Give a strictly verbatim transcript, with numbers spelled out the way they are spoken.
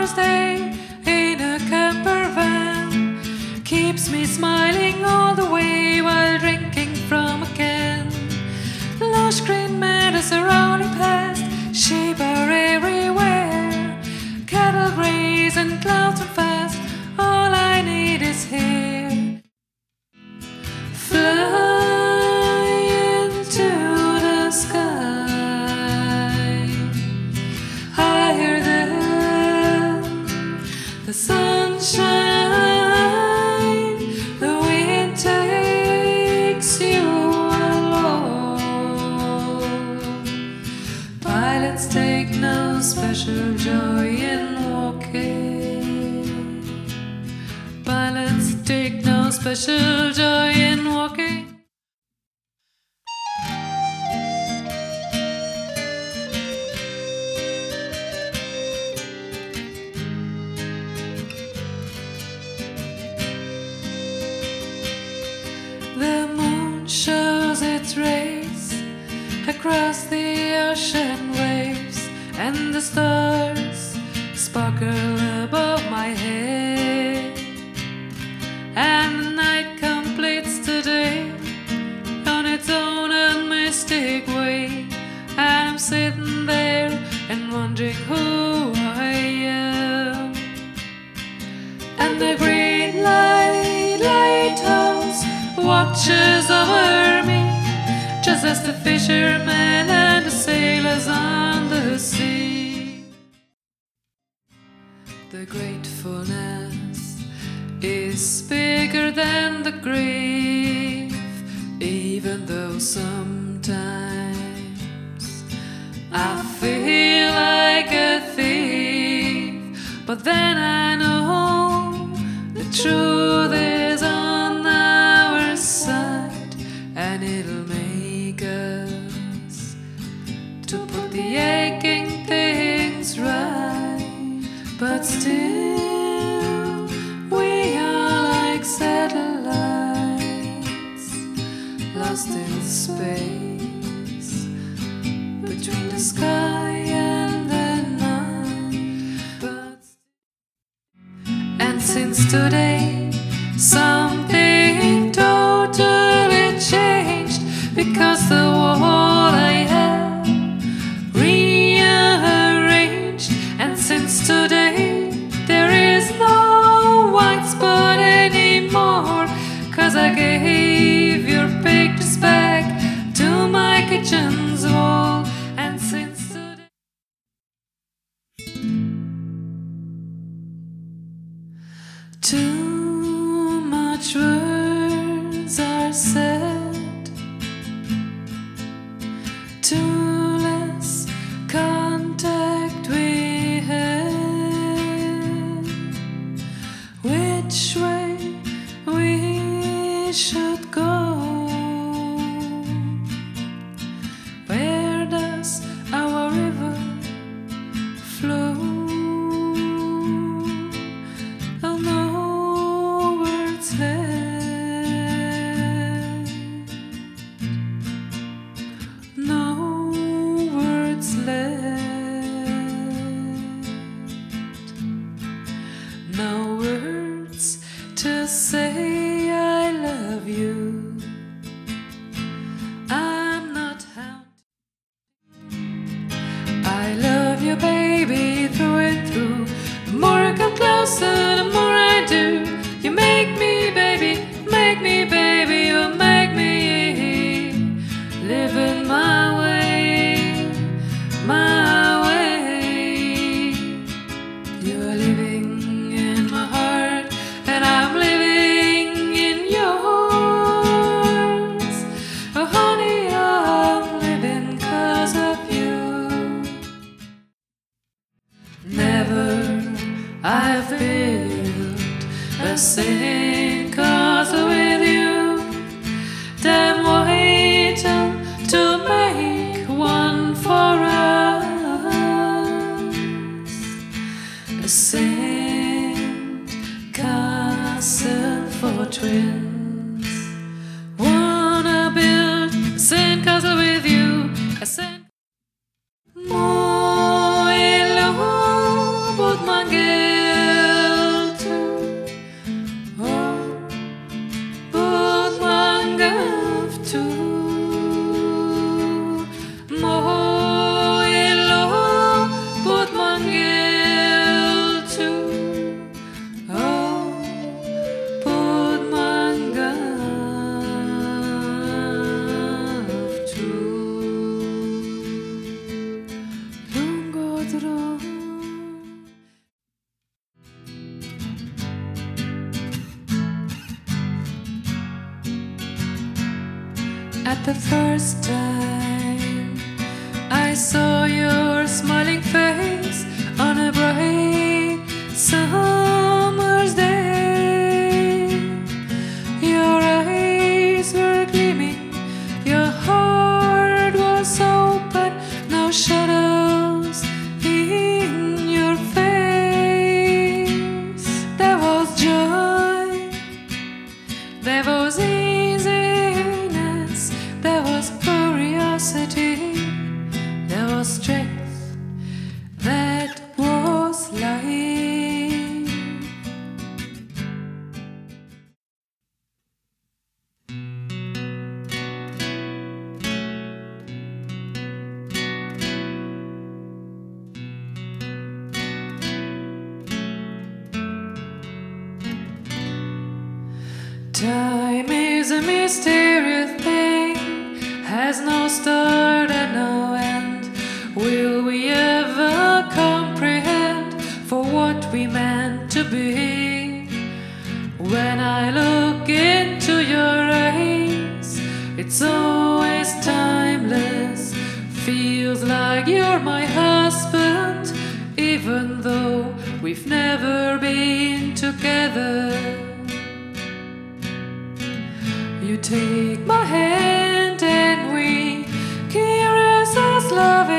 summer's day in a camper van keeps me smiling all the way while drinking from a can. Lush green meadows are rolling past, sheep are everywhere, cattle graze and clouds are fast. All I need is here. Fly into the sky, higher than the sunshine. The wind takes you along. Pilots take no special joy in walking. Pilots take no special joy in walking. The moon shows its rays across the ocean waves, and the stars sparkle above my head. And the night completes the day on its own unmistakable way. And I'm sitting there and wondering who I am. And the green light lighthouse watches over me, just as the fishermen and the sailors on the sea. The gratefulness is bigger than the grief, even though sometimes I feel like a thief. But then I know the truth is on our side, and it'll make us to put the aching things right. But still we are like satellites lost in space between the sky and the night. But and since today something totally changed, because the wall I have rearranged. And since today there is no white spot anymore, 'cause I gave your pictures back to my kitchen's wall. And since today too much words are said, too less contact we had. Which way we should go? Where does our river flow? Oh, no words left, no words left, no words to say I love you. I'm not hounding. I love you, baby, through and through. The more I come closer, the more I do. You make me, baby, make me, baby, you make me live in my way, my way. You're living in my heart, and I'm living in yours. Oh, honey, I'm living 'cause of you. Never I've built a sandcastle with you. Damn, wait till to make one for us. A sandcastle for twins. Wanna build a sandcastle with you. A sand. Mo elo bot mange. But the first time I saw your smiling face on a bright summer's day, your eyes were gleaming, your heart was open, no shadows in your face. There was joy, there was easiness, there was curiosity, there was strength, that was life. Time is a mysterious thing, has no start and no end. Will we ever comprehend for what we meant to be? When I look into your eyes, it's always timeless. Feels like you're my husband, even though we've never been together. You take my hand and we caress us loving.